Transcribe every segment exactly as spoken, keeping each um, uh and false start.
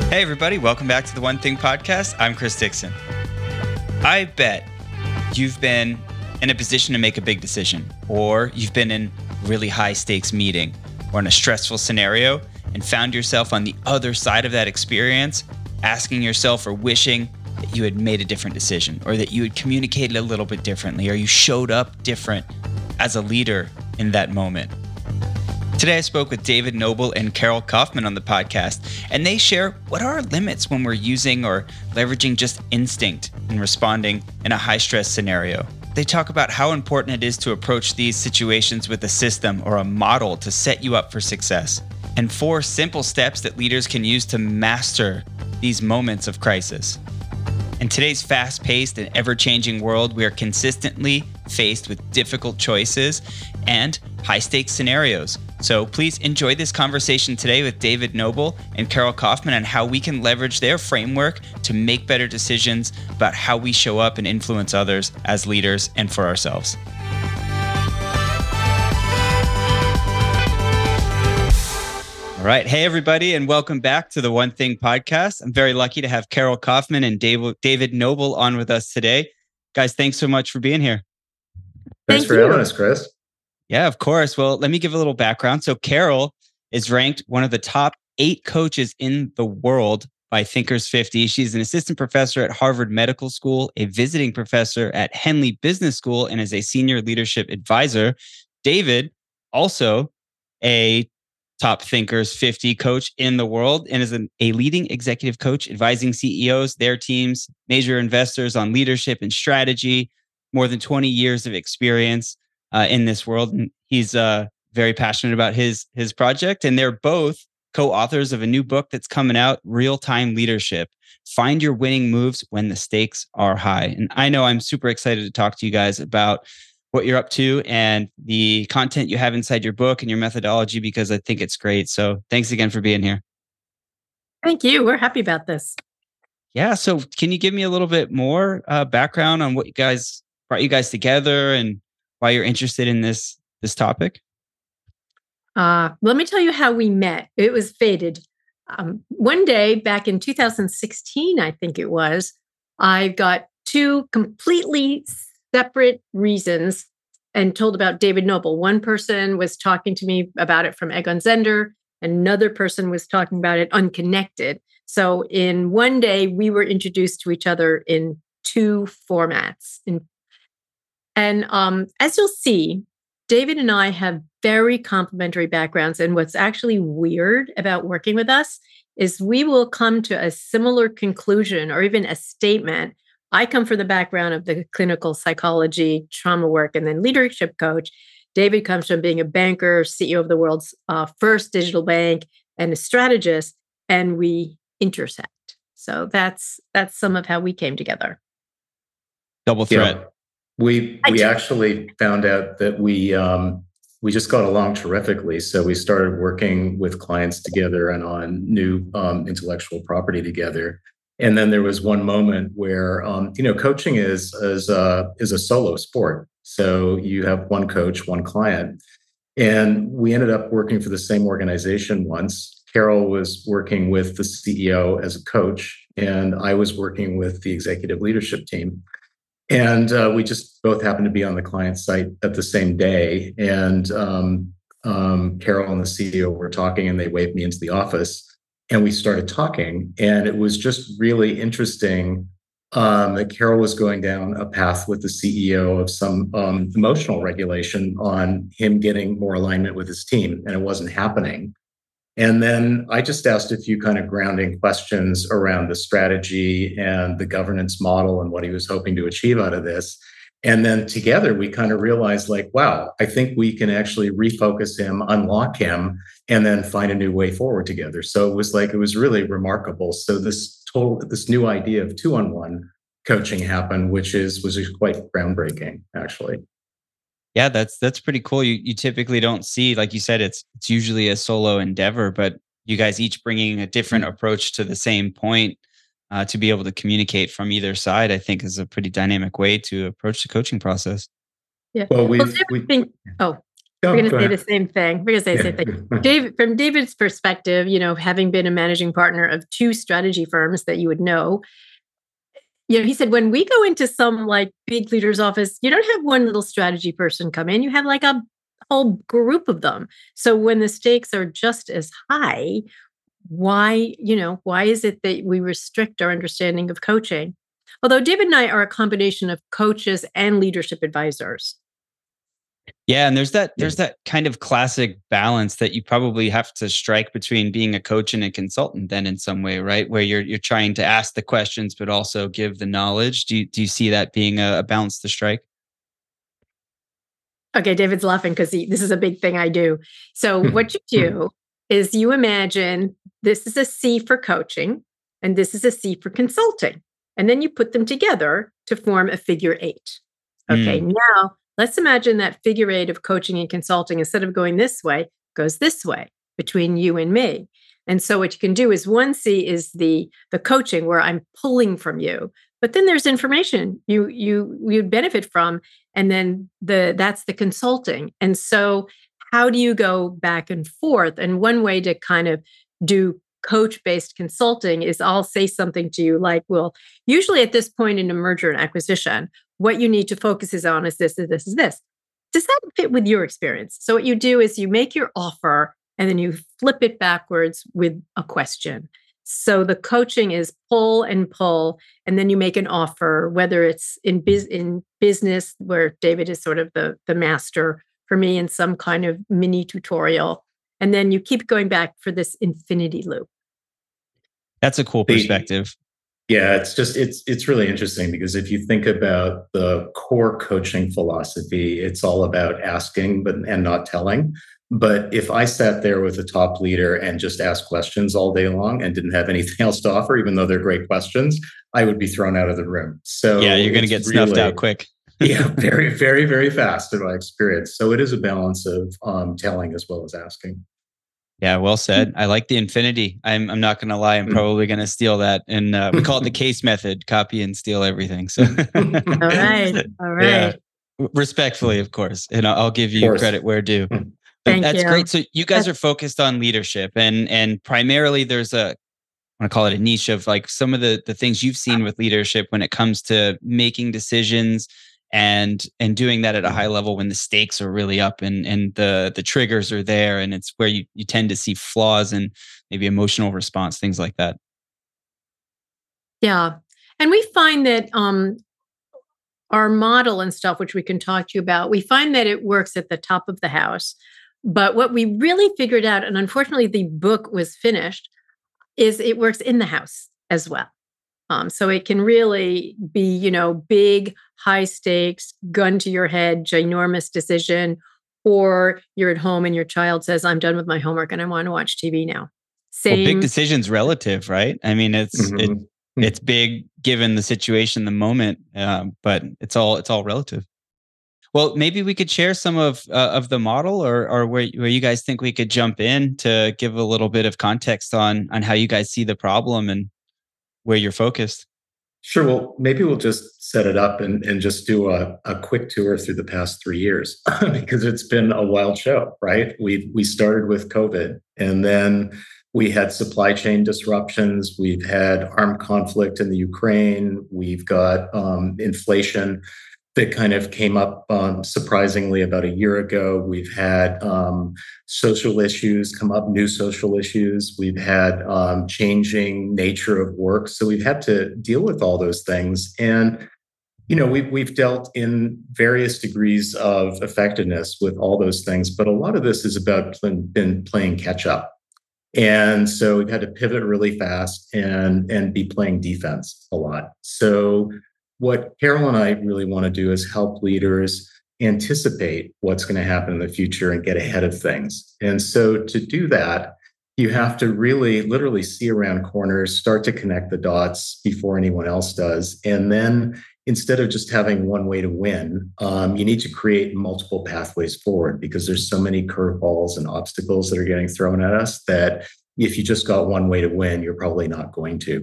Hey, everybody. Welcome back to the One Thing Podcast. I'm Chris Dixon. I bet you've been in a position to make a big decision, or you've been in a really high stakes meeting or in a stressful scenario and found yourself on the other side of that experience, asking yourself or wishing that you had made a different decision, or that you had communicated a little bit differently, or you showed up different as a leader in that moment. Today, I spoke with David Noble and Carol Kaufman on the podcast, and they share what are our limits when we're using or leveraging just instinct in responding in a high-stress scenario. They talk about how important it is to approach these situations with a system or a model to set you up for success, and four simple steps that leaders can use to master these moments of crisis. In today's fast-paced and ever-changing world, we are consistently faced with difficult choices and high-stakes scenarios. So please enjoy this conversation today with David Noble and Carol Kaufman on how we can leverage their framework to make better decisions about how we show up and influence others as leaders and for ourselves. All right. Hey, everybody, and welcome back to the One Thing Podcast. I'm very lucky to have Carol Kaufman and David Noble on with us today. Guys, thanks so much for being here. Thanks Thank for you. having us, Chris. Yeah, of course. Well, let me give a little background. So Carol is ranked one of the top eight coaches in the world by Thinkers fifty. She's an assistant professor at Harvard Medical School, a visiting professor at Henley Business School, and is a senior leadership advisor. David, also a top Thinkers fifty coach in the world, and is an, a leading executive coach advising C E Os, their teams, major investors on leadership and strategy, more than twenty years of experience uh, in this world. And he's uh, very passionate about his, his project. And they're both co-authors of a new book that's coming out, Real-Time Leadership. Find your winning moves when the stakes are high. And I know I'm super excited to talk to you guys about what you're up to and the content you have inside your book and your methodology, because I think it's great. So thanks again for being here. Thank you. We're happy about this. Yeah. So can you give me a little bit more uh, background on what you guys brought you guys together and why you're interested in this, this topic? Uh, let me tell you how we met. It was fated. Um, one day back in two thousand sixteen, I think it was, I got two completely separate reasons and told about David Noble. One person was talking to me about it from Egon Zehnder. Another person was talking about it unconnected. So in one day, we were introduced to each other in two formats. In, and um, as you'll see, David and I have very complementary backgrounds. And what's actually weird about working with us is we will come to a similar conclusion or even a statement. I come from the background of the clinical psychology, trauma work, and then leadership coach. David comes from being a banker, C E O of the world's uh, first digital bank, and a strategist, and we intersect. So that's that's some of how we came together. Double threat. Yeah. We we actually found out that we um, we just got along terrifically. So we started working with clients together and on new um, intellectual property together. And then there was one moment where, um, you know, coaching is is a is a solo sport. So you have one coach, one client, and we ended up working for the same organization once. Carol was working with the C E O as a coach, and I was working with the executive leadership team. And uh, we just both happened to be on the client site at the same day. And um, um, Carol and the C E O were talking, and they waved me into the office. And we started talking, and it was just really interesting um, that Carol was going down a path with the C E O of some um, emotional regulation on him getting more alignment with his team, and it wasn't happening. And then I just asked a few kind of grounding questions around the strategy and the governance model and what he was hoping to achieve out of this. And then together we kind of realized, like, wow, I think we can actually refocus him, unlock him, and then find a new way forward together. So it was like, it was really remarkable. So this total, this new idea of two-on-one coaching happened, which is was quite groundbreaking, actually. Yeah, that's that's pretty cool. You you typically don't see, like you said, it's it's usually a solo endeavor, but you guys each bringing a different mm-hmm. approach to the same point uh, to be able to communicate from either side, I think is a pretty dynamic way to approach the coaching process. Yeah. Well, we've, we think, oh, Oh, We're going to go say ahead. the same thing. We're going to say the same thing. David, from David's perspective, you know, having been a managing partner of two strategy firms that you would know, you know, he said, when we go into some like big leader's office, you don't have one little strategy person come in, you have like a whole group of them. So when the stakes are just as high, why, you know, why is it that we restrict our understanding of coaching? Although David and I are a combination of coaches and leadership advisors. Yeah, and there's that Yeah. there's that kind of classic balance that you probably have to strike between being a coach and a consultant then in some way, right? Where you're you're trying to ask the questions but also give the knowledge. Do you do you see that being a, a balance to strike? Okay, David's laughing because this is a big thing I do. So what you do is you imagine this is a C for coaching and this is a C for consulting. And then you put them together to form a figure eight. Okay, Mm. now let's imagine that figure eight of coaching and consulting, instead of going this way, goes this way between you and me. And so what you can do is one C is the, the coaching where I'm pulling from you, but then there's information you you you'd benefit from. And then the that's the consulting. And so how do you go back and forth? And one way to kind of do coach-based consulting is I'll say something to you like, well, usually at this point in a merger and acquisition, what you need to focus is on is this, is this, is this. Does that fit with your experience? So what you do is you make your offer and then you flip it backwards with a question. So the coaching is pull and pull, and then you make an offer, whether it's in biz in business, where David is sort of the, the master for me in some kind of mini tutorial. And then you keep going back for this infinity loop. That's a cool perspective. Yeah, it's just it's it's really interesting because if you think about the core coaching philosophy, it's all about asking but and not telling. But if I sat there with a top leader and just asked questions all day long and didn't have anything else to offer, even though they're great questions, I would be thrown out of the room. So yeah, you're going to get snuffed really, out quick. yeah, very, very, very fast in my experience. So it is a balance of um, telling as well as asking. Yeah, well said. I like the infinity. I'm I'm not going to lie. I'm probably going to steal that. And uh, we call it the case method, copy and steal everything. So, all right. All right. Yeah. Respectfully, of course. And I'll I'll give you credit where due. Thank That's you. great. So you guys are focused on leadership and and primarily there's a, I want to call it a niche of like some of the the things you've seen with leadership when it comes to making decisions and and doing that at a high level when the stakes are really up and and the the triggers are there, and it's where you you tend to see flaws and maybe emotional response, things like that. Yeah. And we find that um our model and stuff, which we can talk to you about, we find that it works at the top of the house. But what we really figured out, and unfortunately the book was finished, is it works in the house as well. Um, so it can really be, you know, big, high stakes, gun to your head, ginormous decision, or you're at home and your child says, I'm done with my homework and I want to watch T V now. Same. Well, big decision's relative, right? I mean, it's Mm-hmm. it, it's big given the situation, the moment, um, but it's all it's all relative. Well, maybe we could share some of uh, of the model, or or where where you guys think we could jump in to give a little bit of context on on how you guys see the problem and where you're focused. Sure. Well, maybe we'll just set it up and, and just do a, a quick tour through the past three years because it's been a wild show, right? We we started with COVID, and then we had supply chain disruptions. We've had armed conflict in the Ukraine. We've got um, inflation that kind of came up um, surprisingly about a year ago. We've had um, social issues come up, new social issues. We've had um, changing nature of work. So we've had to deal with all those things. And, you know, we've, we've dealt in various degrees of effectiveness with all those things. But a lot of this is about pl- been playing catch up. And so we've had to pivot really fast and, and be playing defense a lot. So what Carol and I really want to do is help leaders anticipate what's going to happen in the future and get ahead of things. And so to do that, you have to really literally see around corners, start to connect the dots before anyone else does. And then instead of just having one way to win, um, you need to create multiple pathways forward because there's so many curveballs and obstacles that are getting thrown at us that if you just got one way to win, you're probably not going to.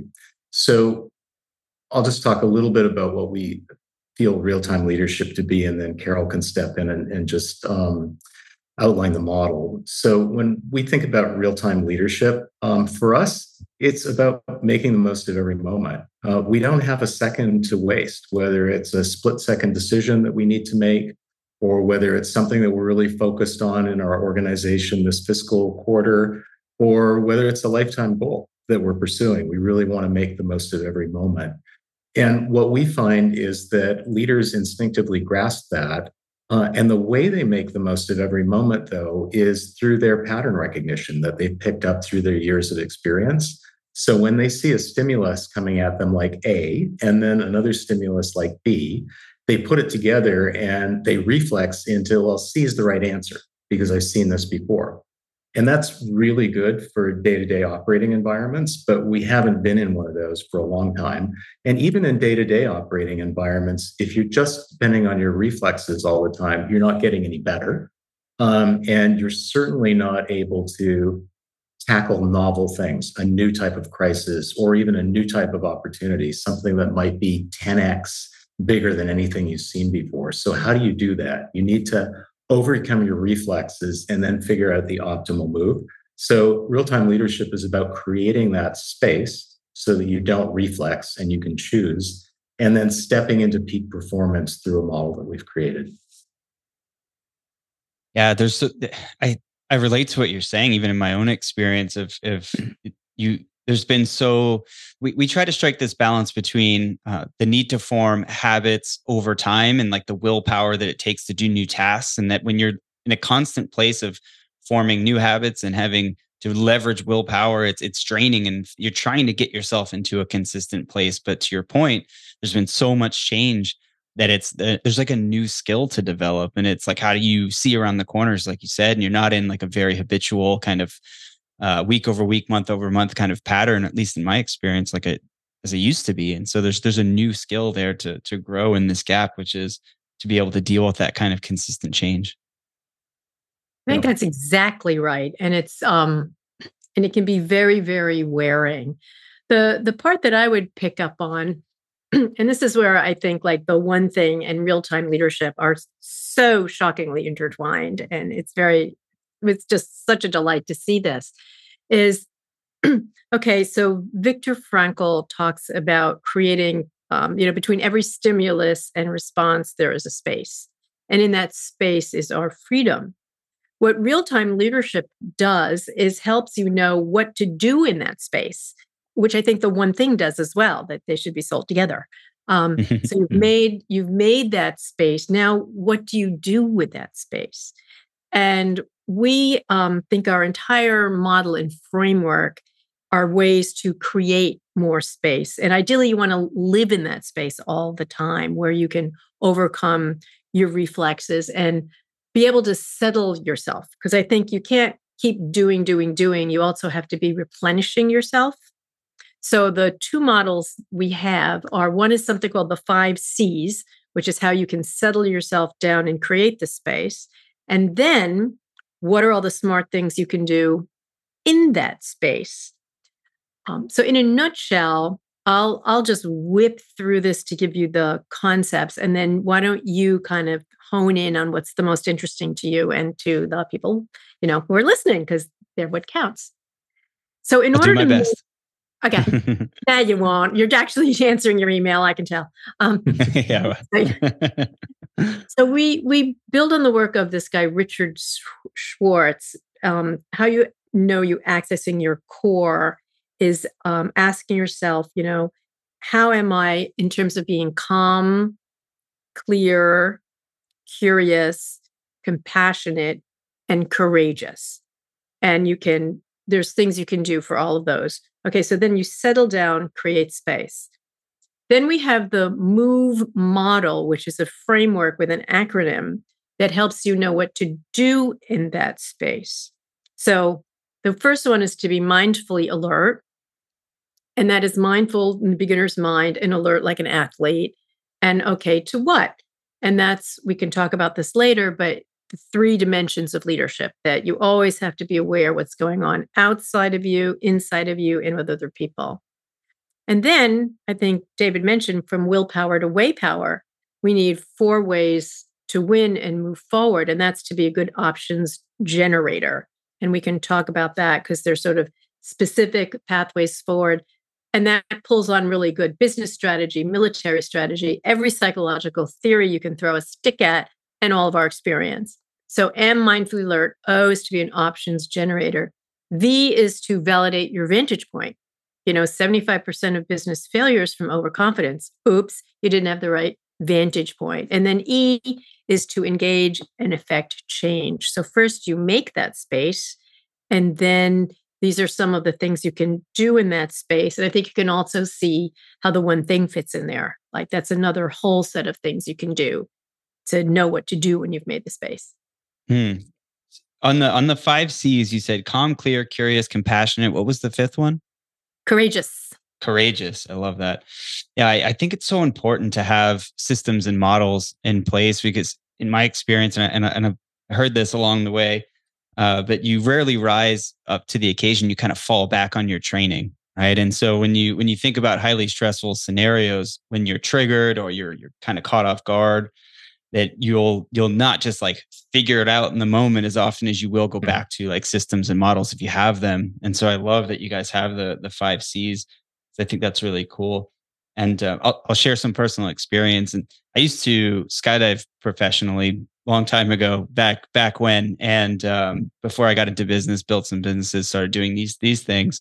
So I'll just talk a little bit about what we feel real-time leadership to be, and then Carol can step in and, and just um, outline the model. So when we think about real-time leadership, um, for us, it's about making the most of every moment. Uh, we don't have a second to waste, whether it's a split-second decision that we need to make, or whether it's something that we're really focused on in our organization this fiscal quarter, or whether it's a lifetime goal that we're pursuing. We really want to make the most of every moment. And what we find is that leaders instinctively grasp that. Uh, and the way they make the most of every moment, though, is through their pattern recognition that they've picked up through their years of experience. So when they see a stimulus coming at them like A, and then another stimulus like B, they put it together and they reflex into, well, C is the right answer because I've seen this before. And that's really good for day-to-day operating environments, but we haven't been in one of those for a long time. And even in day-to-day operating environments, if you're just depending on your reflexes all the time, you're not getting any better. Um, and you're certainly not able to tackle novel things, a new type of crisis, or even a new type of opportunity, something that might be ten x bigger than anything you've seen before. So how do you do that? You need to overcome your reflexes and then figure out the optimal move. So real-time leadership is about creating that space so that you don't reflex and you can choose, and then stepping into peak performance through a model that we've created. Yeah, there's I I relate to what you're saying, even in my own experience of of you. There's been so we, we try to strike this balance between uh, the need to form habits over time and like the willpower that it takes to do new tasks. And that when you're in a constant place of forming new habits and having to leverage willpower, it's it's draining and you're trying to get yourself into a consistent place. But to your point, there's been so much change that it's there's like a new skill to develop. And it's like, how do you see around the corners, like you said, and you're not in like a very habitual kind of uh, week over week, month over month kind of pattern, at least in my experience, like it as it used to be. And so there's there's a new skill there to to grow in this gap, which is to be able to deal with that kind of consistent change. I think that's exactly right. And it's um and it can be very, very wearing. The the part that I would pick up on, and this is where I think like the one thing and real-time leadership are so shockingly intertwined. And it's very, it's just such a delight to see this, is okay, so Viktor Frankl talks about creating, um, you know, between every stimulus and response, there is a space. And in that space is our freedom. What real-time leadership does is helps you know what to do in that space, which I think the one thing does as well, that they should be sold together. Um, so you've made you've made that space. Now, what do you do with that space? And we um, think our entire model and framework are ways to create more space. And ideally, you want to live in that space all the time where you can overcome your reflexes and be able to settle yourself. Because I think you can't keep doing, doing, doing. You also have to be replenishing yourself. So the two models we have are, one is something called the five C's, which is how you can settle yourself down and create the space. And then what are all the smart things you can do in that space? Um, so in a nutshell, I'll I'll just whip through this to give you the concepts, and then why don't you kind of hone in on what's the most interesting to you and to the people, you know, who are listening, because they're what counts. So in I'll order do my to best. Move, okay, now you won't. You're actually answering your email, I can tell. Um, yeah. so we we build on the work of this guy Richard Schwartz. Um, how you know you accessing your core is um, asking yourself, you know, how am I in terms of being calm, clear, curious, compassionate, and courageous? And you can, there's things you can do for all of those. Okay, so then you settle down, create space. Then we have the MOVE model, which is a framework with an acronym that helps you know what to do in that space. So the first one is to be mindfully alert. And that is mindful in the beginner's mind and alert like an athlete. And okay, to what? And that's, we can talk about this later, but the three dimensions of leadership that you always have to be aware what's going on outside of you, inside of you, and with other people. And then I think David mentioned from willpower to way power, we need four ways to win and move forward. And that's to be a good options generator. And we can talk about that because there's sort of specific pathways forward. And that pulls on really good business strategy, military strategy, every psychological theory you can throw a stick at, and all of our experience. So M, mindfully alert. O is to be an options generator. V is to validate your vantage point. You know, seventy-five percent of business failures from overconfidence. Oops, you didn't have the right vantage point. And then E is to engage and affect change. So first you make that space, and then these are some of the things you can do in that space. And I think you can also see how the one thing fits in there. Like that's another whole set of things you can do to know what to do when you've made the space. Hmm. On the on the five C's, you said calm, clear, curious, compassionate. What was the fifth one? Courageous. Courageous. I love that. Yeah, I, I think it's so important to have systems and models in place because, in my experience, and I, and, I, and I've heard this along the way, uh, but you rarely rise up to the occasion. You kind of fall back on your training, right? And so when you when you think about highly stressful scenarios, when you're triggered or you're you're kind of caught off guard, that you'll you'll not just like figure it out in the moment as often as you will go back to like systems and models if you have them. And so I love that you guys have the the five C's. I think that's really cool. And uh, I'll, I'll share some personal experience. And I used to skydive professionally a long time ago, back back when, and um, before I got into business, built some businesses, started doing these these things.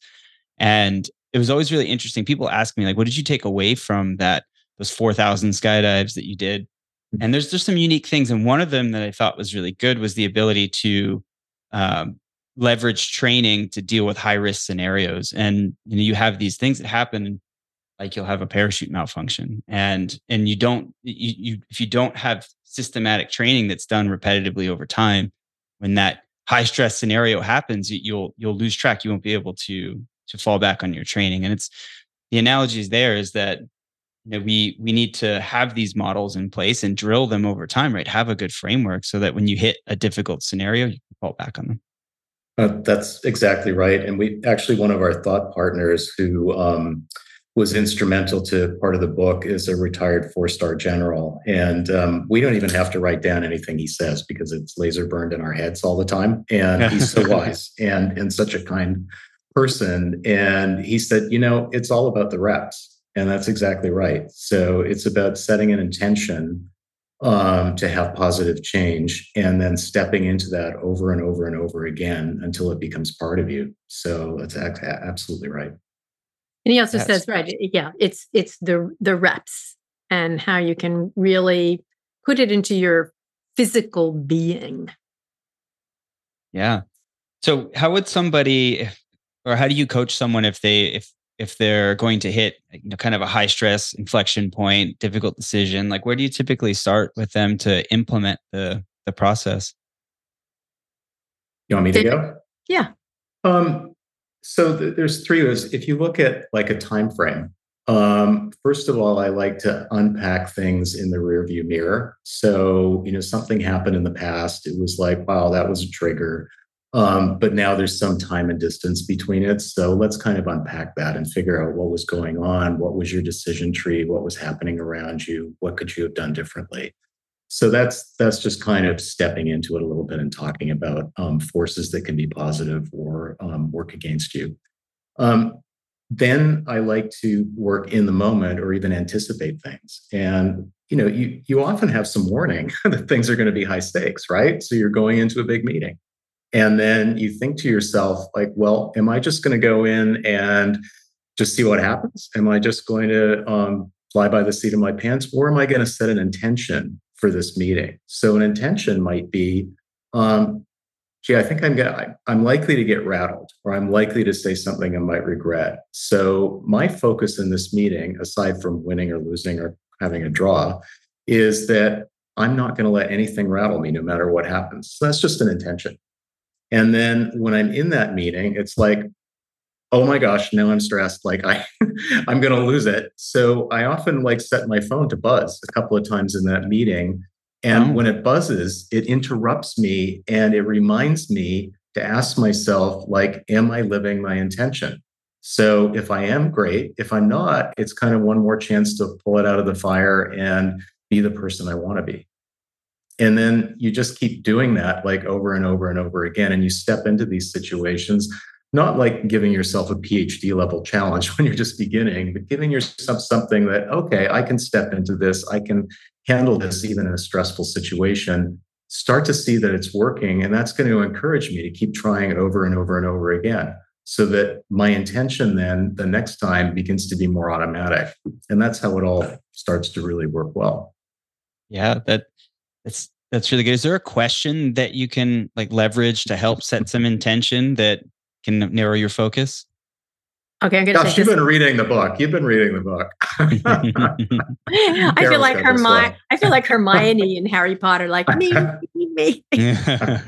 And it was always really interesting. People ask me like, "What did you take away from that? Those four thousand skydives that you did?" And there's just some unique things. And one of them that I thought was really good was the ability to um, leverage training to deal with high risk scenarios. And you know, you have these things that happen, like you'll have a parachute malfunction, and and you don't you, you if you don't have systematic training that's done repetitively over time, when that high stress scenario happens, you, you'll you'll lose track. You won't be able to to fall back on your training. And it's the analogy is there is that you know, we we need to have these models in place and drill them over time, right? Have a good framework so that when you hit a difficult scenario, you can fall back on them. Uh, that's exactly right. And we actually, one of our thought partners who um, was instrumental to part of the book is a retired four-star general. And um, we don't even have to write down anything he says because it's laser burned in our heads all the time. And he's so wise and, and such a kind person. And he said, you know, it's all about the reps. And that's exactly right. So it's about setting an intention um, to have positive change and then stepping into that over and over and over again until it becomes part of you. So that's a- absolutely right. And he also Yes. says, right, yeah, it's it's the the reps and how you can really put it into your physical being. Yeah. So how would somebody, or how do you coach someone if they if if they're going to hit, you know, kind of a high stress inflection point, difficult decision? Like, where do you typically start with them to implement the the process? You want me to go? Yeah. Um, so th- there's three ways. If you look at like a time frame, um, first of all, I like to unpack things in the rearview mirror. So, you know, something happened in the past. It was like, wow, that was a trigger. Um, but now there's some time and distance between it. So let's kind of unpack that and figure out what was going on. What was your decision tree? What was happening around you? What could you have done differently? So that's that's just kind of stepping into it a little bit and talking about um, forces that can be positive or um, work against you. Um, then I like to work in the moment or even anticipate things. And you know, you you often have some warning that things are going to be high stakes, right? So you're going into a big meeting. And then you think to yourself, like, well, am I just going to go in and just see what happens? Am I just going to um, fly by the seat of my pants? Or am I going to set an intention for this meeting? So an intention might be, um, gee, I think I'm gonna, I'm likely to get rattled, or I'm likely to say something I might regret. So my focus in this meeting, aside from winning or losing or having a draw, is that I'm not going to let anything rattle me no matter what happens. So that's just an intention. And then when I'm in that meeting, it's like, oh my gosh, now I'm stressed. Like I, I'm going to lose it. So I often like set my phone to buzz a couple of times in that meeting. And Oh. when it buzzes, it interrupts me and it reminds me to ask myself, like, am I living my intention? So if I am, great. If I'm not, it's kind of one more chance to pull it out of the fire and be the person I want to be. And then you just keep doing that like over and over and over again. And you step into these situations, not like giving yourself a PhD level challenge when you're just beginning, but giving yourself something that, okay, I can step into this. I can handle this even in a stressful situation. Start to see that it's working. And that's going to encourage me to keep trying it over and over and over again, so that my intention then the next time begins to be more automatic. And that's how it all starts to really work well. Yeah, that that's that's really good. Is there a question that you can like leverage to help set some intention that can narrow your focus? Okay, I'm gonna. Gosh, you've been reading the book. You've been reading the book. I feel like Hermione. I feel like Hermione in Harry Potter. Like me, me, me.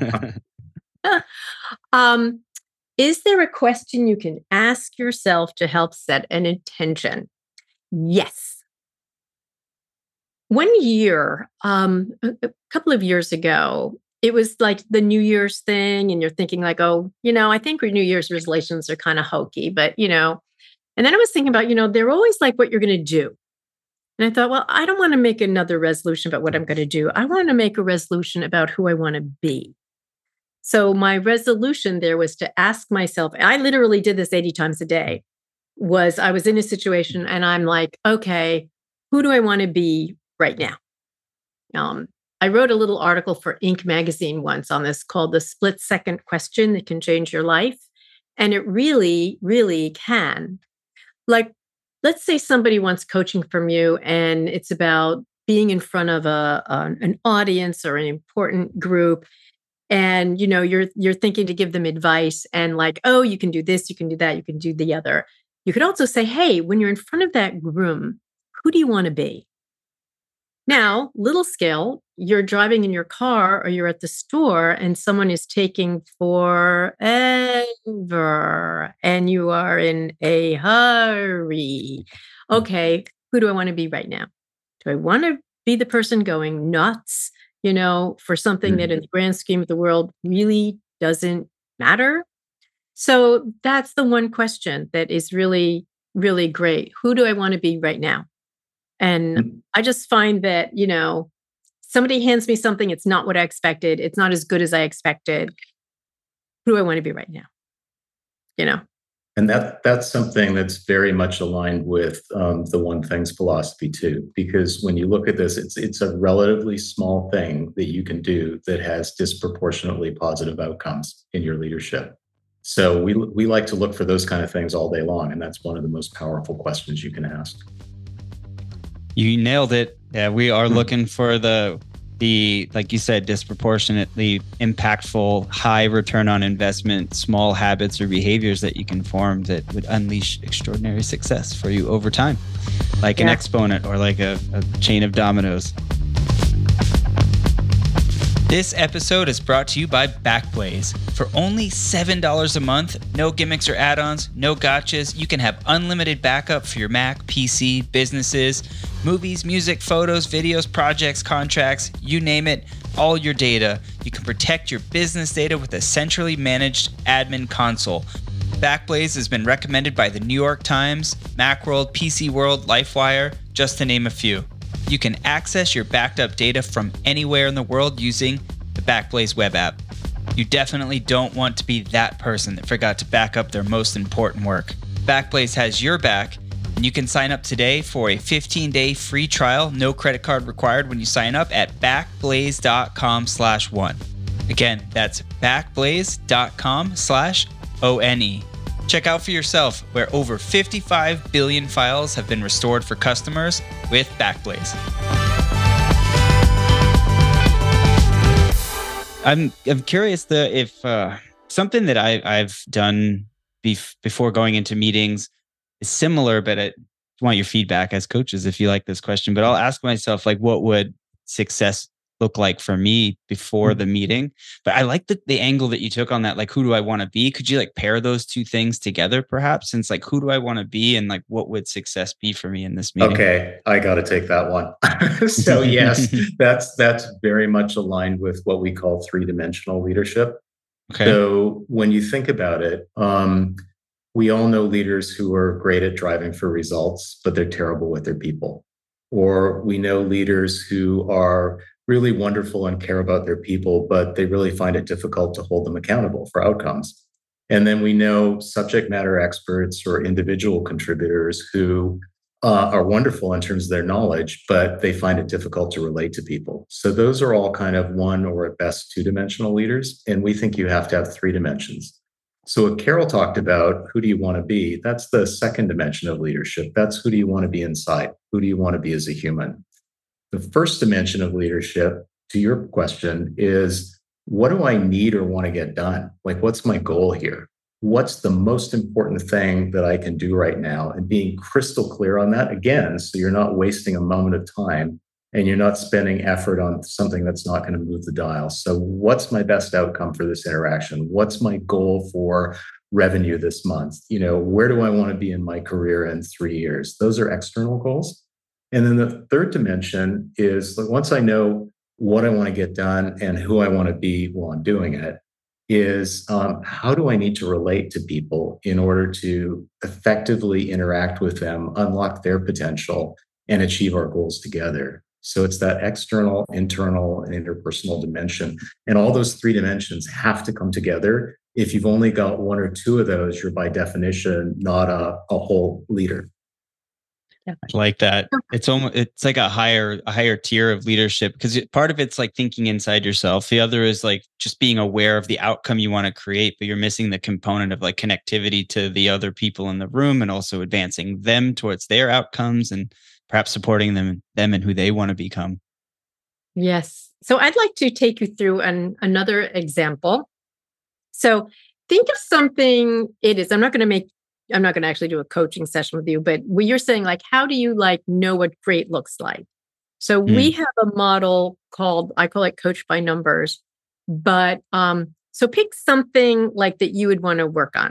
um, is there a question you can ask yourself to help set an intention? Yes. One year, um, a, a couple of years ago, it was like the New Year's thing, and you're thinking like, oh, you know, I think New Year's resolutions are kind of hokey, but you know, and then I was thinking about, you know, they're always like what you're going to do. And I thought, well, I don't want to make another resolution about what I'm going to do. I want to make a resolution about who I want to be. So my resolution there was to ask myself, I literally did this eighty times a day, was I was in a situation and I'm like, okay, who do I want to be right now? Um, I wrote a little article for Inc magazine once on this called The Split Second Question That Can Change Your Life. And it really, really can. Like, let's say somebody wants coaching from you and it's about being in front of a, a an audience or an important group. And, you know, you're you're thinking to give them advice and like, oh, you can do this, you can do that, you can do the other. You could also say, hey, when you're in front of that room, who do you want to be? Now, little scale, you're driving in your car or you're at the store and someone is taking forever and you are in a hurry. Okay, who do I want to be right now? Do I want to be the person going nuts, you know, for something that in the grand scheme of the world really doesn't matter? So that's the one question that is really, really great. Who do I want to be right now? And I just find that, you know, somebody hands me something, it's not what I expected. It's not as good as I expected. Who do I want to be right now? You know? And that that's something that's very much aligned with um, the One Things philosophy too, because when you look at this, it's it's a relatively small thing that you can do that has disproportionately positive outcomes in your leadership. So we we like to look for those kind of things all day long, and that's one of the most powerful questions you can ask. You nailed it. Yeah, we are looking for the, the like you said, disproportionately impactful, high return on investment, small habits or behaviors that you can form that would unleash extraordinary success for you over time, like yeah. an exponent or like a, a chain of dominoes. This episode is brought to you by Backblaze. For only seven dollars a month, no gimmicks or add-ons, no gotchas, you can have unlimited backup for your Mac, P C, businesses, movies, music, photos, videos, projects, contracts, you name it, all your data. You can protect your business data with a centrally managed admin console. Backblaze has been recommended by the New York Times, Macworld, P C World, LifeWire, just to name a few. You can access your backed up data from anywhere in the world using the Backblaze web app. You definitely don't want to be that person that forgot to back up their most important work. Backblaze has your back, and you can sign up today for a fifteen-day free trial, no credit card required when you sign up at backblaze.com slash one. Again, that's backblaze.com slash O-N-E. Check out for yourself where over fifty-five billion files have been restored for customers with Backblaze. I'm I'm curious the if uh, something that I, I've done bef- before going into meetings is similar, but I want your feedback as coaches if you like this question. But I'll ask myself, like, what would success look like for me before the meeting? But I like the, the angle that you took on that. Like, who do I want to be? Could you like pair those two things together perhaps? Since like, who do I want to be? And like, what would success be for me in this meeting? Okay. I got to take that one. So yes, that's, that's very much aligned with what we call three-dimensional leadership. Okay. So when you think about it, um, we all know leaders who are great at driving for results, but they're terrible with their people. Or we know leaders who are really wonderful and care about their people, but they really find it difficult to hold them accountable for outcomes. And then we know subject matter experts or individual contributors who uh, are wonderful in terms of their knowledge, but they find it difficult to relate to people. So those are all kind of one or at best two-dimensional leaders. And we think you have to have three dimensions. So what Carol talked about, who do you want to be? That's the second dimension of leadership. That's who do you want to be inside? Who do you want to be as a human? The first dimension of leadership, to your question, is what do I need or want to get done? Like, what's my goal here? What's the most important thing that I can do right now? And being crystal clear on that, again, so you're not wasting a moment of time and you're not spending effort on something that's not going to move the dial. So what's my best outcome for this interaction? What's my goal for revenue this month? You know, where do I want to be in my career in three years? Those are external goals. And then the third dimension is like, once I know what I want to get done and who I want to be while I'm doing it, is um, how do I need to relate to people in order to effectively interact with them, unlock their potential, and achieve our goals together? So it's that external, internal, and interpersonal dimension. And all those three dimensions have to come together. If you've only got one or two of those, you're by definition not a, a whole leader. I like that. It's almost, it's like a higher, a higher tier of leadership, because part of it's like thinking inside yourself. The other is like just being aware of the outcome you want to create, but you're missing the component of like connectivity to the other people in the room and also advancing them towards their outcomes and perhaps supporting them, them and who they want to become. Yes. So I'd like to take you through an, another example. So think of something it is, I'm not going to make I'm not going to actually do a coaching session with you, but when you're saying like, how do you like know what great looks like? So mm. we have a model called, I call it Coach by Numbers, but um, so pick something like that you would want to work on.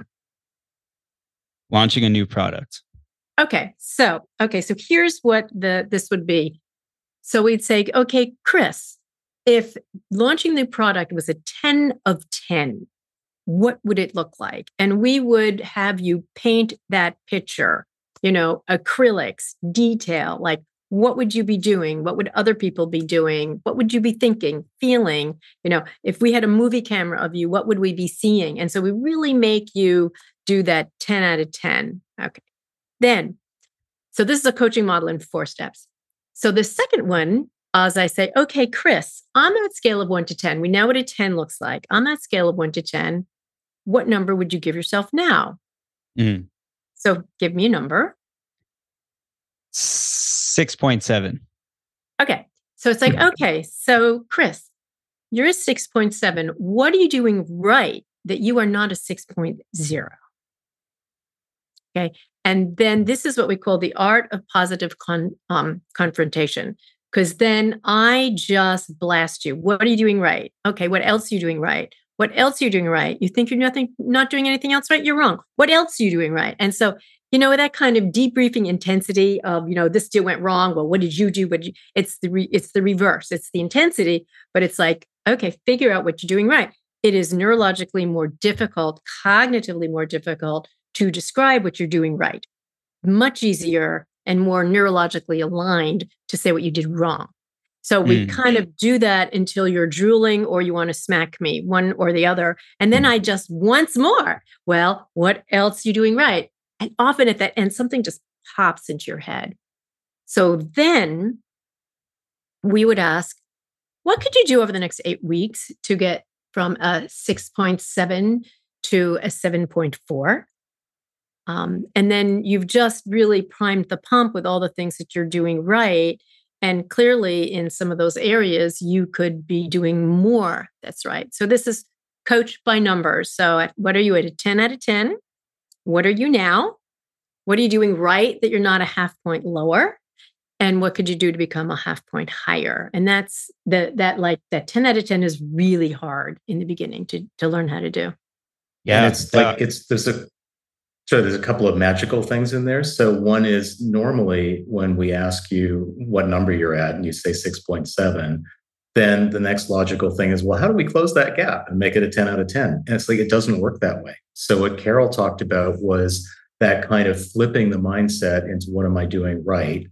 Launching a new product. Okay. So, okay. So here's what the, this would be. So we'd say, okay, Chris, if launching the product was a ten of ten, what would it look like? And we would have you paint that picture, you know, acrylics, detail, like what would you be doing? What would other people be doing? What would you be thinking, feeling? You know, if we had a movie camera of you, what would we be seeing? And so we really make you do that ten out of ten. Okay. Then, so this is a coaching model in four steps. So the second one, as I say, okay, Chris, on that scale of one to ten, we know what a ten looks like. On that scale of one to ten, what number would you give yourself now? Mm. So give me a number. six point seven. Okay. So it's like, okay, so Chris, you're a six point seven. What are you doing right that you are not a six point zero? Okay. And then this is what we call the art of positive con- um, confrontation. Because then I just blast you. What are you doing right? Okay. What else are you doing right? What else are you doing right? You think you're nothing, not doing anything else right? You're wrong. What else are you doing right? And so, you know, that kind of debriefing intensity of, you know, this still went wrong. Well, what did you do? What did you, it's the re, it's the reverse. It's the intensity, but it's like, okay, figure out what you're doing right. It is neurologically more difficult, cognitively more difficult to describe what you're doing right. Much easier and more neurologically aligned to say what you did wrong. So we mm. kind of do that until you're drooling or you want to smack me, one or the other. And then I just once more, well, what else are you doing right? And often at that end, something just pops into your head. So then we would ask, what could you do over the next eight weeks to get from a six point seven to a seven point four? Um, and then you've just really primed the pump with all the things that you're doing right. And clearly in some of those areas, you could be doing more. That's right. So this is coach by numbers. So what are you at a ten out of ten? What are you now? What are you doing right that you're not a half point lower? And what could you do to become a half point higher? And that's the, that like that ten out of ten is really hard in the beginning to, to learn how to do. Yeah. And it's like, it's, there's a, So there's a couple of magical things in there. So one is normally when we ask you what number you're at and you say six point seven, then the next logical thing is, well, how do we close that gap and make it a ten out of ten? And it's like, it doesn't work that way. So what Carol talked about was that kind of flipping the mindset into what am I doing right?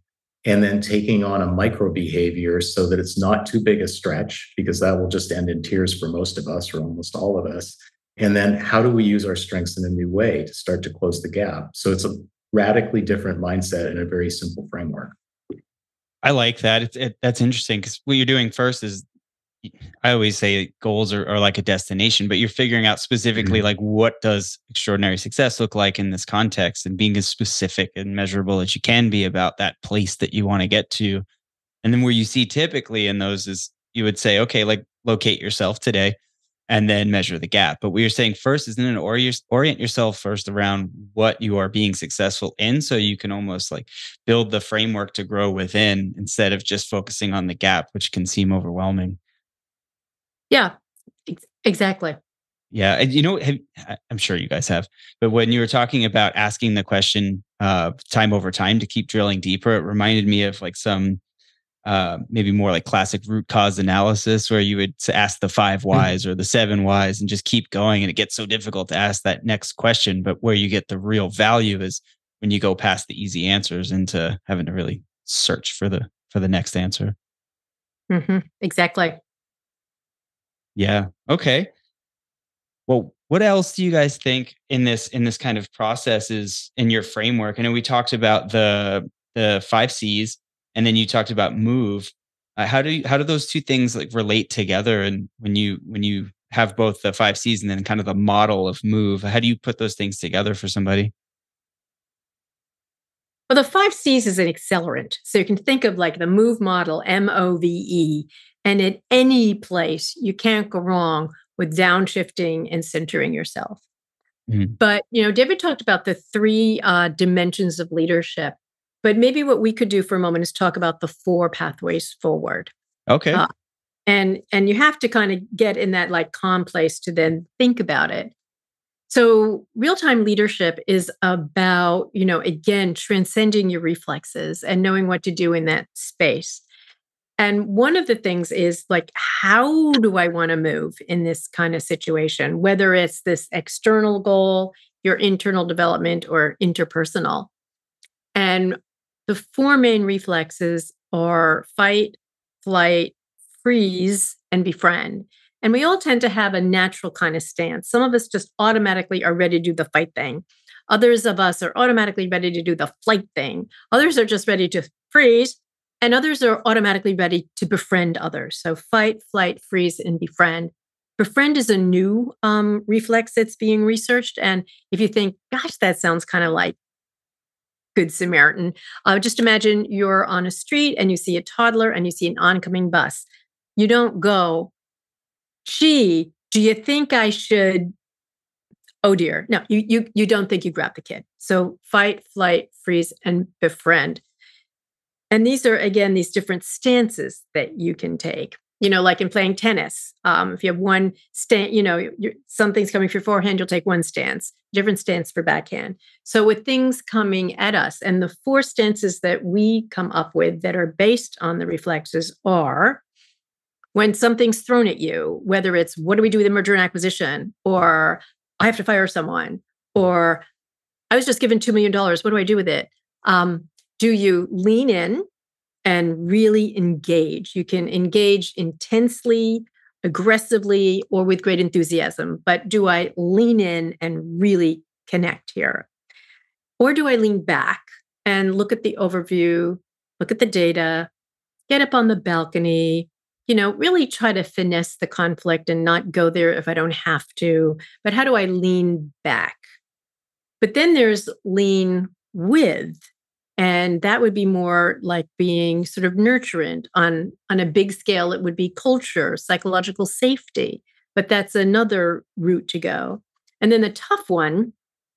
and then taking on a micro behavior so that it's not too big a stretch, because that will just end in tears for most of us or almost all of us. And then how do we use our strengths in a new way to start to close the gap? So it's a radically different mindset in a very simple framework. I like that. It's, it, that's interesting because what you're doing first is, I always say goals are, are like a destination, but you're figuring out specifically Mm-hmm. like what does extraordinary success look like in this context, and being as specific and measurable as you can be about that place that you want to get to. And then where you see typically in those is you would say, okay, like locate yourself today and then measure the gap. But what you're saying first is then orient, orient yourself first around what you are being successful in, so you can almost like build the framework to grow within instead of just focusing on the gap, which can seem overwhelming. Yeah, ex- exactly. Yeah, and you know, have, I- I'm sure you guys have, but when you were talking about asking the question uh, time over time to keep drilling deeper, it reminded me of like some uh, maybe more like classic root cause analysis, where you would s- ask the five Mhm. whys or the seven whys and just keep going, and it gets so difficult to ask that next question. But where you get the real value is when you go past the easy answers into having to really search for the for the next answer. Hmm. Exactly. Yeah. Okay. Well, what else do you guys think in this in this kind of process is in your framework? I know we talked about the the five C's, and then you talked about move. Uh, how do you, how do those two things like relate together? And when you when you have both the five C's and then kind of the model of move, how do you put those things together for somebody? Well, the five C's is an accelerant. So you can think of like the move model, M O V E, and at any place, you can't go wrong with downshifting and centering yourself. Mhm. But, you know, David talked about the three uh, dimensions of leadership. But maybe what we could do for a moment is talk about the four pathways forward. Okay. Uh, and and you have to kind of get in that like calm place to then think about it. So, real-time leadership is about, you know, again, transcending your reflexes and knowing what to do in that space. And one of the things is like, how do I want to move in this kind of situation? Whether it's this external goal, your internal development, or interpersonal. And the four main reflexes are fight, flight, freeze, and befriend. And we all tend to have a natural kind of stance. Some of us just automatically are ready to do the fight thing. Others of us are automatically ready to do the flight thing. Others are just ready to freeze. And others are automatically ready to befriend others. So fight, flight, freeze, and befriend. Befriend is a new um, reflex that's being researched. And if you think, gosh, that sounds kind of like Good Samaritan. Uh, just imagine you're on a street and you see a toddler and you see an oncoming bus. You don't go, gee, do you think I should? Oh dear. No, you you you don't think you grab the kid. So fight, flight, freeze, and befriend. And these are again these different stances that you can take. You know, like in playing tennis, um, if you have one stance, you know, you're, something's coming for your forehand, you'll take one stance, different stance for backhand. So with things coming at us, and the four stances that we come up with that are based on the reflexes are when something's thrown at you, whether it's what do we do with a merger and acquisition, or I have to fire someone, or I was just given two million dollars. What do I do with it? Um, do you lean in and really engage? You can engage intensely, aggressively, or with great enthusiasm. But do I lean in and really connect here? Or do I lean back and look at the overview, look at the data, get up on the balcony, you know, really try to finesse the conflict and not go there if I don't have to? But how do I lean back? But then there's lean with, and that would be more like being sort of nurturant on on a big scale. It would be culture, psychological safety, but that's another route to go. And then the tough one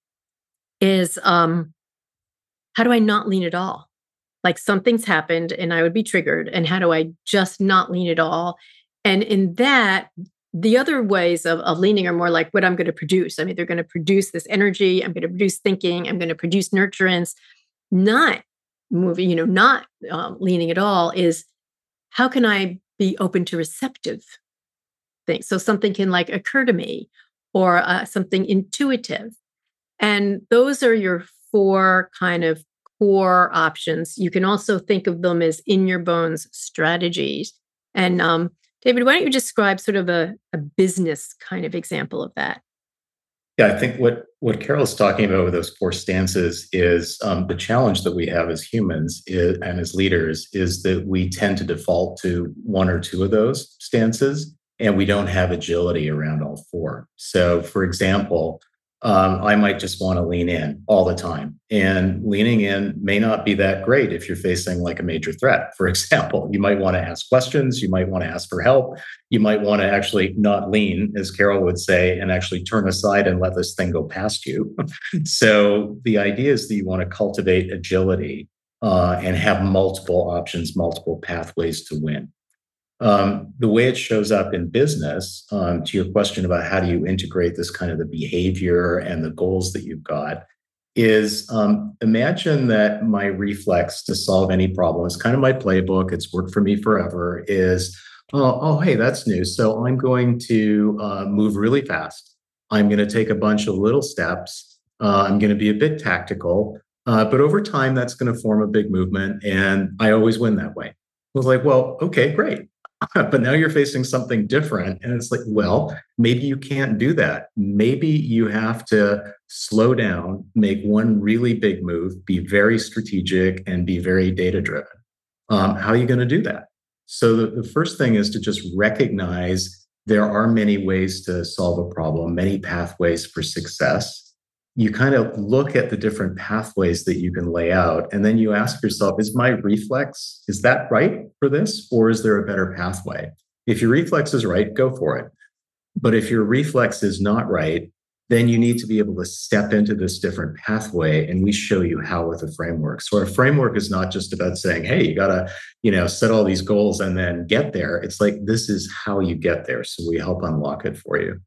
is um, how do I not lean at all? Like something's happened and I would be triggered. And how do I just not lean at all? And in that, the other ways of, of leaning are more like what I'm going to produce. I'm either going to produce this energy, I'm going to produce thinking, I'm going to produce nurturance. Not moving, you know, not um, leaning at all is how can I be open to receptive things? So something can like occur to me or uh, something intuitive. And those are your four kind of core options. You can also think of them as in your bones strategies. And um, David, why don't you describe sort of a, a business kind of example of that? Yeah, I think what what Carol's talking about with those four stances is um, the challenge that we have as humans is, and as leaders is that we tend to default to one or two of those stances, and we don't have agility around all four. So, for example, um, I might just want to lean in all the time, and leaning in may not be that great if you're facing like a major threat. For example, you might want to ask questions, you might want to ask for help, you might want to actually not lean, as Carol would say, and actually turn aside and let this thing go past you. So the idea is that you want to cultivate agility uh, and have multiple options, multiple pathways to win. Um, the way it shows up in business, um, to your question about how do you integrate this kind of the behavior and the goals that you've got, is um, imagine that my reflex to solve any problem is kind of my playbook. It's worked for me forever. Is oh, oh hey, that's new. So I'm going to uh, move really fast. I'm going to take a bunch of little steps. Uh, I'm going to be a bit tactical, uh, but over time, that's going to form a big movement, and I always win that way. I was like, well, okay, great. But now you're facing something different. And it's like, well, maybe you can't do that. Maybe you have to slow down, make one really big move, be very strategic, and be very data driven. Um, how are you going to do that? So the, the first thing is to just recognize there are many ways to solve a problem, many pathways for success. You kind of look at the different pathways that you can lay out, and then you ask yourself, is my reflex, is that right for this, or is there a better pathway? If your reflex is right, go for it. But if your reflex is not right, then you need to be able to step into this different pathway, and we show you how with a framework. So our framework is not just about saying, hey, you got to, you know, set all these goals and then get there. It's like, this is how you get there. So we help unlock it for you.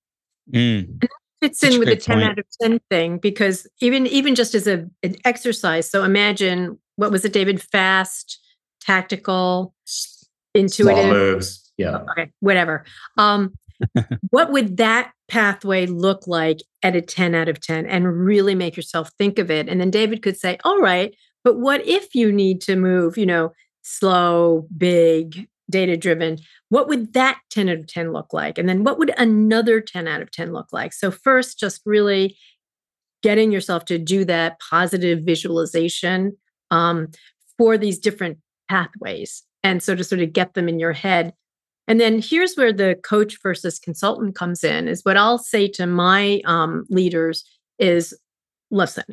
Mm. Fits in with the ten out of ten thing, because even even just as a, an exercise. So imagine, what was it, David? Fast, tactical, intuitive. Small moves. Yeah. Okay, whatever. Um, what would that pathway look like at a ten out of ten? And really make yourself think of it. And then David could say, all right, but what if you need to move, you know, slow, big, data driven? What would that ten out of ten look like? And then what would another ten out of ten look like? So first, just really getting yourself to do that positive visualization um, for these different pathways. And so to sort of get them in your head. And then here's where the coach versus consultant comes in, is what I'll say to my um, leaders is, listen,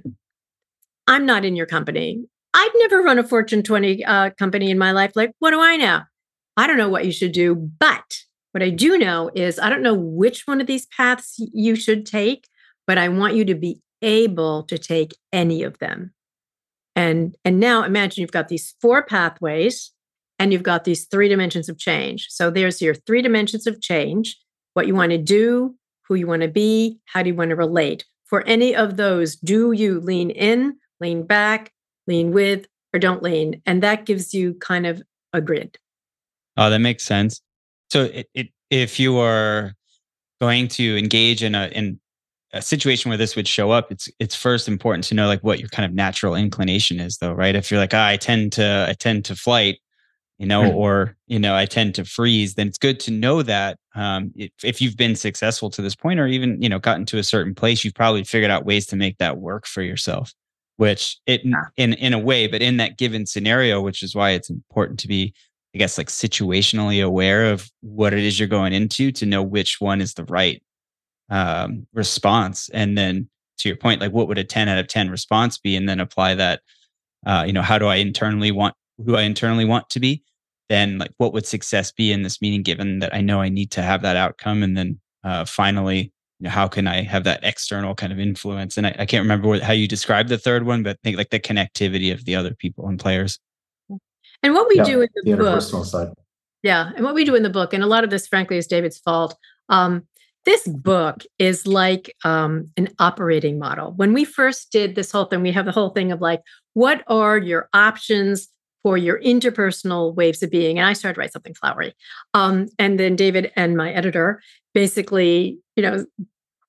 I'm not in your company. I've never run a Fortune twenty uh, company in my life. Like, what do I know? I don't know what you should do, but what I do know is I don't know which one of these paths you should take, but I want you to be able to take any of them. And, and now imagine you've got these four pathways and you've got these three dimensions of change. So there's your three dimensions of change: what you want to do, who you want to be, how do you want to relate. For any of those, do you lean in, lean back, lean with, or don't lean? And that gives you kind of a grid. Oh, that makes sense. So it, it, if you are going to engage in a in a situation where this would show up, it's it's first important to know like what your kind of natural inclination is, though, right? If you're like, ah, I tend to I tend to flight, you know, mm-hmm. or you know, I tend to freeze, then it's good to know that um, if, if you've been successful to this point, or even you know, gotten to a certain place, you've probably figured out ways to make that work for yourself. Which it yeah. in in a way, but in that given scenario, which is why it's important to be, I guess, like situationally aware of what it is you're going into to know which one is the right um, response. And then to your point, like what would a ten out of ten response be? And then apply that, uh, you know, how do I internally want, who I internally want to be? Then like, what would success be in this meeting, given that I know I need to have that outcome? And then uh, finally, you know, how can I have that external kind of influence? And I, I can't remember what, how you described the third one, but I think like the connectivity of the other people and players. And what we yeah, do in the, the book, interpersonal side. yeah, and what we do in the book, and a lot of this, frankly, is David's fault. Um, this book is like um, an operating model. When we first did this whole thing, we have the whole thing of like, what are your options for your interpersonal waves of being? And I started to write something flowery. Um, and then David and my editor basically, you know,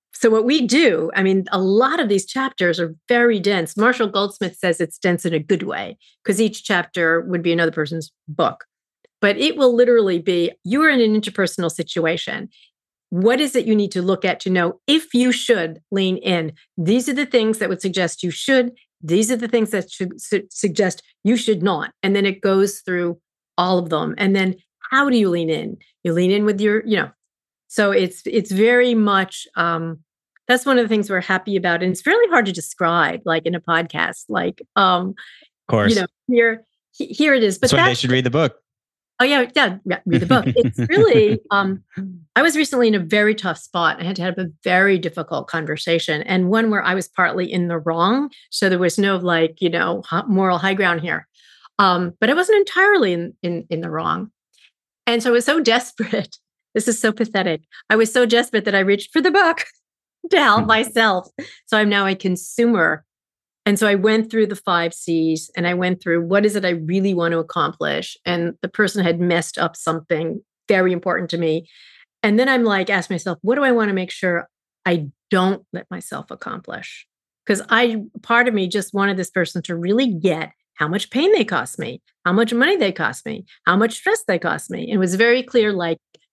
so what we do, I mean, a lot of these chapters are very dense. Marshall Goldsmith says it's dense in a good way because each chapter would be another person's book. But it will literally be, you are in an interpersonal situation. What is it you need to look at to know if you should lean in? These are the things that would suggest you should. These are the things that should su- suggest you should not. And then it goes through all of them. And then how do you lean in? You lean in with your, you know, so it's it's very much, um, that's one of the things we're happy about. And it's really hard to describe, like in a podcast, like, um, Of course. you know, here, he- here it is. But That's why they that's, should read the book. oh yeah, yeah, yeah, read the book. It's really, um, I was recently in a very tough spot. I had to have a very difficult conversation and one where I was partly in the wrong. So there was no like, you know, h- moral high ground here. Um, but I wasn't entirely in, in, in the wrong. And so I was so desperate. This is so pathetic. I was so desperate that I reached for the book to help myself. So I'm now a consumer. And so I went through the five C's and I went through what is it I really want to accomplish? And the person had messed up something very important to me. And then I'm like, ask myself, what do I want to make sure I don't let myself accomplish? Because I, part of me just wanted this person to really get how much pain they cost me, how much money they cost me, how much stress they cost me. And it was very clear, like,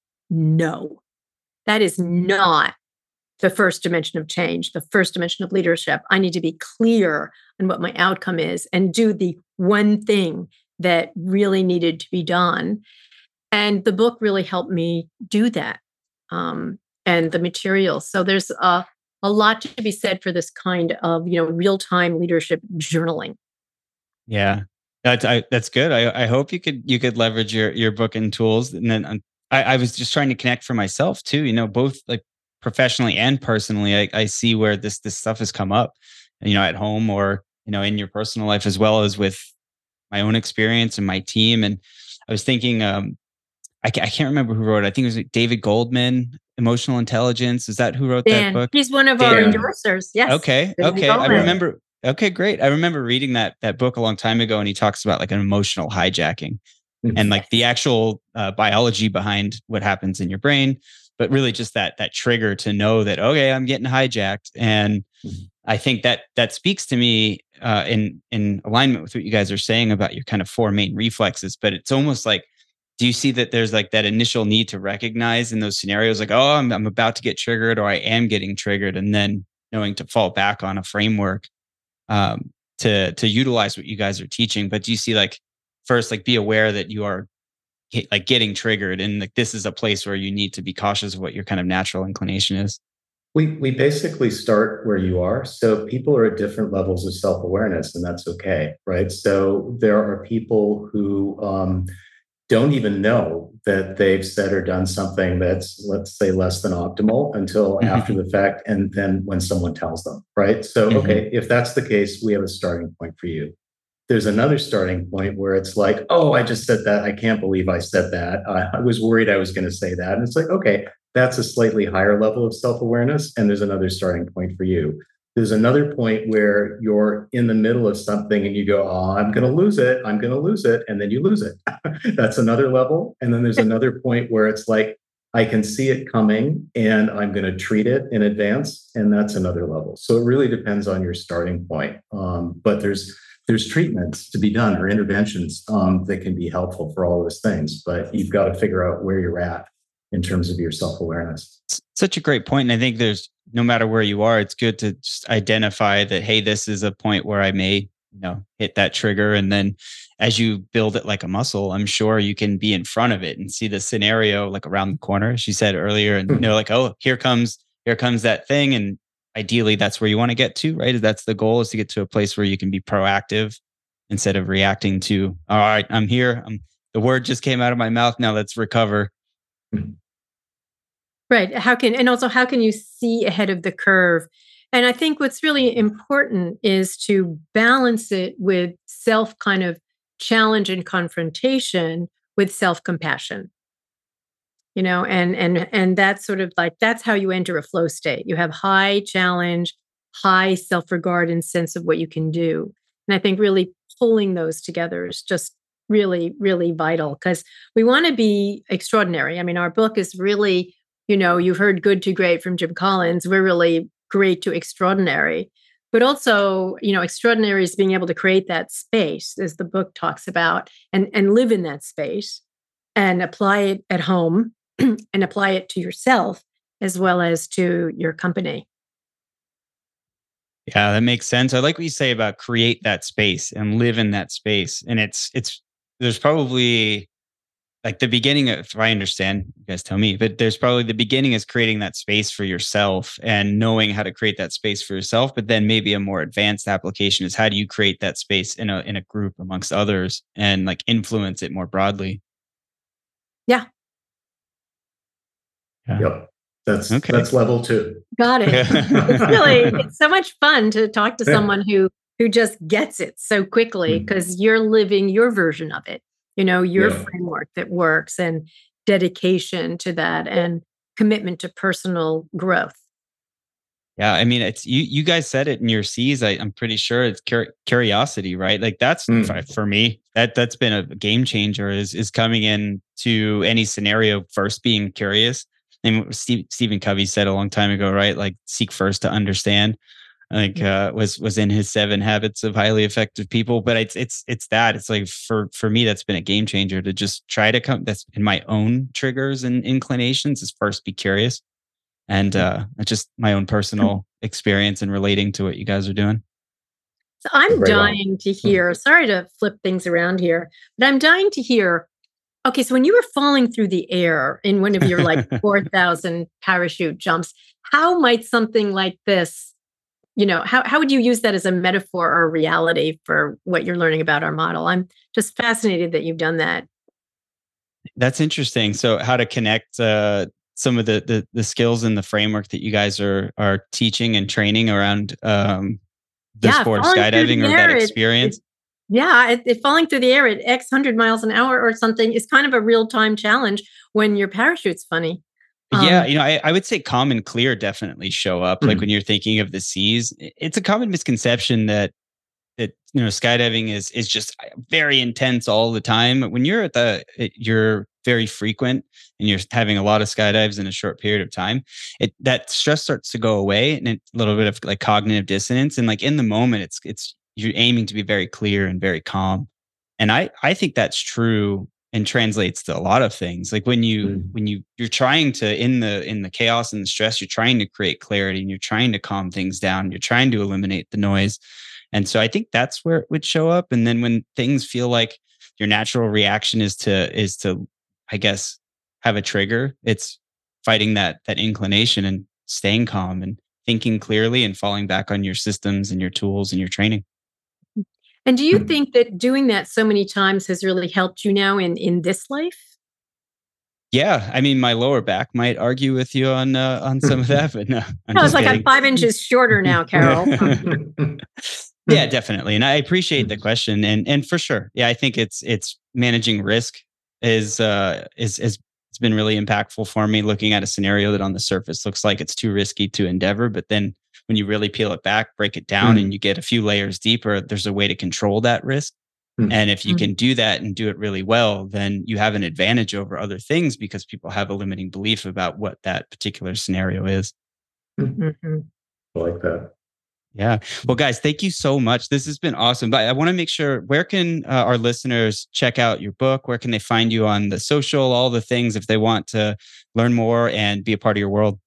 no, that is not the first dimension of change, the first dimension of leadership. I need to be clear on what my outcome is and do the one thing that really needed to be done. And the book really helped me do that. Um, and the materials. So there's a, a lot to be said for this kind of, you know, real-time leadership journaling. Yeah, that's I, that's good. I, I hope you could you could leverage your your book and tools. And then um, I, I was just trying to connect for myself too. You know, both like professionally and personally, I, I see where this this stuff has come up. You know, at home or you know in your personal life as well as with my own experience and my team. And I was thinking, um, I ca- I can't remember who wrote it. I think it was like David Goldman, Emotional Intelligence. Is that who wrote that Dan, book? he's one of our Dan. endorsers. Yes. Okay. Dan Okay. I Goldman. remember. Okay, great. I remember reading that that book a long time ago, and he talks about like an emotional hijacking and like the actual uh, biology behind what happens in your brain, but really just that that trigger to know that okay, I'm getting hijacked. And I think that that speaks to me uh, in in alignment with what you guys are saying about your kind of four main reflexes. But it's almost like, do you see that there's like that initial need to recognize in those scenarios, like oh, I'm I'm about to get triggered, or I am getting triggered, and then knowing to fall back on a framework um, to to utilize what you guys are teaching. But do you see like first, like be aware that you are get, like getting triggered, and like this is a place where you need to be cautious of what your kind of natural inclination is? We we basically start where you are. So people are at different levels of self-awareness, and that's okay, right? So there are people who um, don't even know that they've said or done something that's, let's say, less than optimal until Mm-hmm. after the fact, and then when someone tells them, right? So, Mm-hmm. okay, if that's the case, we have a starting point for you. There's another starting point where it's like, oh, I just said that. I can't believe I said that. I, I was worried I was going to say that. And it's like, okay, that's a slightly higher level of self-awareness. And there's another starting point for you. There's another point where you're in the middle of something and you go, oh, I'm going to lose it. I'm going to lose it. And then you lose it. That's another level. And then there's another point where it's like, I can see it coming and I'm going to treat it in advance. And that's another level. So it really depends on your starting point. Um, but there's there's treatments to be done or interventions um, that can be helpful for all those things. But you've got to figure out where you're at in terms of your self-awareness. Such a great point. And I think there's, no matter where you are, it's good to just identify that, hey, this is a point where I may, you know, hit that trigger. And then as you build it like a muscle, I'm sure you can be in front of it and see the scenario like around the corner, as you said earlier, and you know, like, oh, here comes, here comes that thing. And ideally that's where you want to get to, right? That's the goal, is to get to a place where you can be proactive instead of reacting to, all right, I'm here. I'm, the word just came out of my mouth. Now let's recover. Right. How can, and also how can you see ahead of the curve? And I think what's really important is to balance it with self kind of challenge and confrontation with self-compassion. You know, and and and that's sort of like, that's how you enter a flow state. You have high challenge, high self-regard and sense of what you can do. And I think really pulling those together is just really, really vital, because we want to be extraordinary. I mean, our book is really you know, you've heard good to great from Jim Collins. We're really great to extraordinary. But also, you know, extraordinary is being able to create that space, as the book talks about, and, and live in that space and apply it at home and apply it to yourself as well as to your company. Yeah, that makes sense. I like what you say about create that space and live in that space. And it's, it's, there's probably like the beginning of, if I understand, you guys tell me, but there's probably the beginning is creating that space for yourself and knowing how to create that space for yourself. But then maybe a more advanced application is how do you create that space in a, in a group amongst others and like influence it more broadly? Yeah. Yeah. Yep. That's, okay. That's level two. Got it. It's really, it's so much fun to talk to someone who, who just gets it so quickly because mm-hmm. you're living your version of it. You know, your yeah. framework that works and dedication to that and commitment to personal growth. Yeah, I mean, it's you. You guys said it in your C's. I, I'm pretty sure it's cur- curiosity, right? Like that's mm. for, for me. That that's been a game changer. Is is coming in to any scenario first being curious. And Steve, Stephen Covey said a long time ago, right? Like seek first to understand. Like uh, was was in his Seven Habits of Highly Effective People, but it's it's it's that it's like for for me that's been a game changer to just try to come. That's in my own triggers and inclinations is first be curious, and uh, just my own personal experience and relating to what you guys are doing. So I'm right dying on. to hear. Sorry to flip things around here, but I'm dying to hear. Okay, so when you were falling through the air in one of your like four thousand parachute jumps, how might something like this? You know, how, how would you use that as a metaphor or a reality for what you're learning about our model? I'm just fascinated that you've done that. That's interesting. So how to connect uh, some of the, the the skills and the framework that you guys are are teaching and training around um, the yeah, sport of skydiving or that experience? It, it, yeah, it, it falling through the air at X hundred miles an hour or something is kind of a real-time challenge when your parachute's funny. Yeah, Um, you know, I, I would say calm and clear definitely show up. Mm-hmm. Like when you're thinking of the seas, it's a common misconception that that you know skydiving is is just very intense all the time. When you're at the, you're very frequent and you're having a lot of skydives in a short period of time. It that stress starts to go away and it, a little bit of like cognitive dissonance. And like in the moment, it's it's you're aiming to be very clear and very calm. And I I think that's true. And translates to a lot of things. Like when you mm. when you you're trying to in the in the chaos and the stress, you're trying to create clarity and you're trying to calm things down. You're trying to eliminate the noise. And so I think that's where it would show up. And then when things feel like your natural reaction is to is to, I guess, have a trigger, it's fighting that that inclination and staying calm and thinking clearly and falling back on your systems and your tools and your training. And do you think that doing that so many times has really helped you now in, in this life? Yeah, I mean, my lower back might argue with you on uh, on some of that, but no. I'm no, it's like kidding. I'm five inches shorter now, Carol. Yeah, definitely, and I appreciate the question, and and for sure, yeah, I think it's it's managing risk is uh is is it's been really impactful for me. Looking at a scenario that on the surface looks like it's too risky to endeavor, but then when you really peel it back, break it down, mm. and you get a few layers deeper, there's a way to control that risk. Mm. And if you mm. can do that and do it really well, then you have an advantage over other things because people have a limiting belief about what that particular scenario is. Mm-hmm. I like that. Yeah. Well, guys, thank you so much. This has been awesome. But I want to make sure, where can uh, our listeners check out your book? Where can they find you on the social, all the things if they want to learn more and be a part of your world?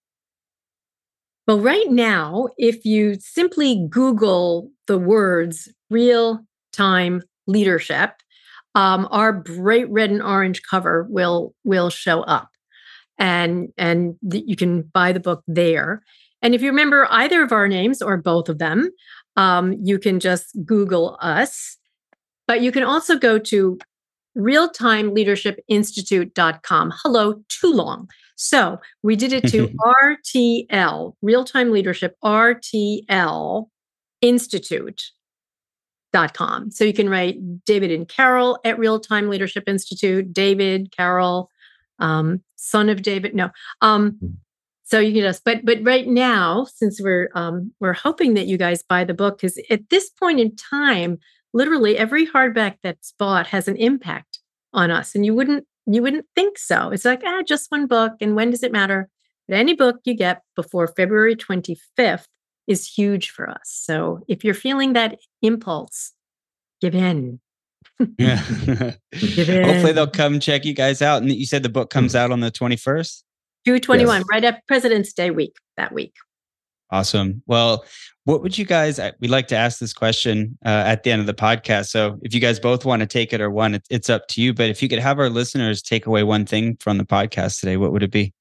Well, right now, if you simply Google the words real-time leadership, um, our bright red and orange cover will will show up. And, and th- you can buy the book there. And if you remember either of our names or both of them, um, you can just Google us. But you can also go to real time leadership institute dot com. Hello, too long. So we did it to R T L, Real-Time Leadership, R T L Institute dot com. So you can write David and Carol at Real-Time Leadership Institute, David, Carol, um, son of David. No. Um, so you can just, but but right now, since we're um, we're hoping that you guys buy the book, because at this point in time, literally every hardback that's bought has an impact on us. And you wouldn't you wouldn't think so. It's like, ah, just one book. And when does it matter? But any book you get before February twenty-fifth is huge for us. So if you're feeling that impulse, give in. Yeah. Give in. Hopefully they'll come check you guys out. And you said the book comes out on the twenty-first? two twenty-one, Yes. right at President's Day week, that week. Awesome. Well, what would you guys, we like to ask this question uh, at the end of the podcast. So if you guys both want to take it or one, it, it's up to you. But if you could have our listeners take away one thing from the podcast today, what would it be?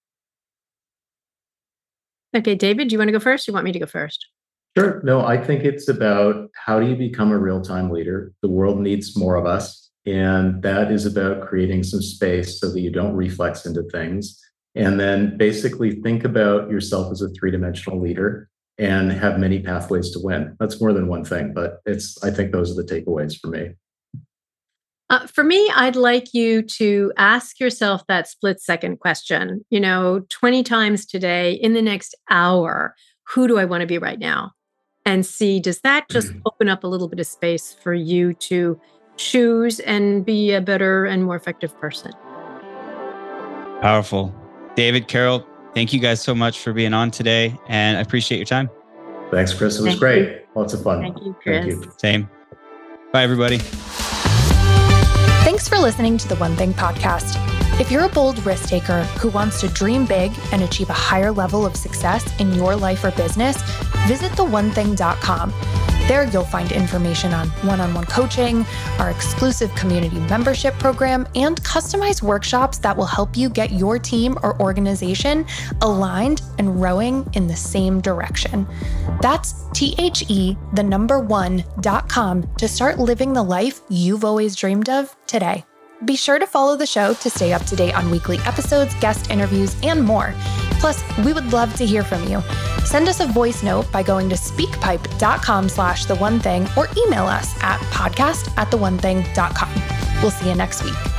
Okay, David, do you want to go first? Or you want me to go first? Sure. No, I think it's about how do you become a real-time leader? The world needs more of us. And that is about creating some space so that you don't reflex into things. And then basically think about yourself as a three-dimensional leader and have many pathways to win. That's more than one thing, but it's, I think those are the takeaways for me. Uh, for me, I'd like you to ask yourself that split second question, you know, twenty times today in the next hour, who do I want to be right now? And see, does that just mm-hmm. open up a little bit of space for you to choose and be a better and more effective person? Powerful. David, Carol, thank you guys so much for being on today. And I appreciate your time. Thanks, Chris. It was Thank great. You. Lots of fun. Thank you, Chris. Thank you. Same. Bye, everybody. Thanks for listening to the One Thing podcast. If you're a bold risk taker who wants to dream big and achieve a higher level of success in your life or business, visit the one thing dot com. There you'll find information on one-on-one coaching, our exclusive community membership program, and customized workshops that will help you get your team or organization aligned and rowing in the same direction. That's T H E, the number one, dot com to start living the life you've always dreamed of today. Be sure to follow the show to stay up to date on weekly episodes, guest interviews, and more. Plus, we would love to hear from you. Send us a voice note by going to speakpipe.com slash the one thing or email us at podcast at the one thing dot com. We'll see you next week.